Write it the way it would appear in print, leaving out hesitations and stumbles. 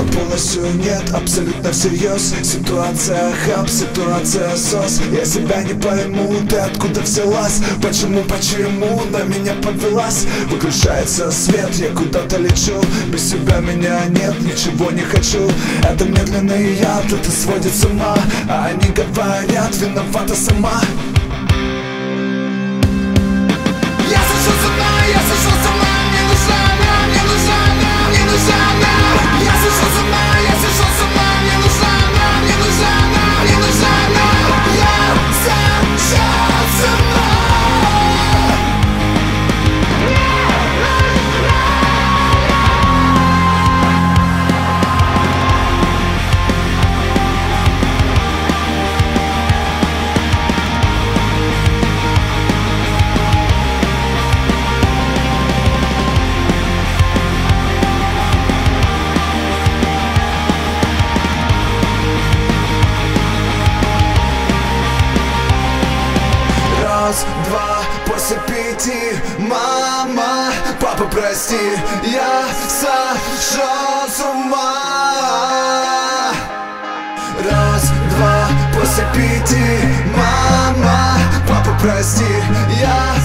полностью нет, абсолютно всерьез. Ситуация хаб, ситуация сос. Я себя не пойму, ты откуда взялась? Почему на меня повелась? Выключается свет, я куда-то лечу. Без себя меня нет, ничего не хочу. Это медленный яд, это сводит с ума. А они говорят, виновата сама. Я сошел с ума, я сошел с ума. Мне нужна она, мне нужна она, мне нужна она. Я сошел с ума, я сошел с ума. Мне нужна она, мне нужна она, мне нужна она. Я сошел с ума. Раз, два, после 5. Мама, папа, прости, я сошел с ума. Раз, два, после 5. Мама, папа, прости, я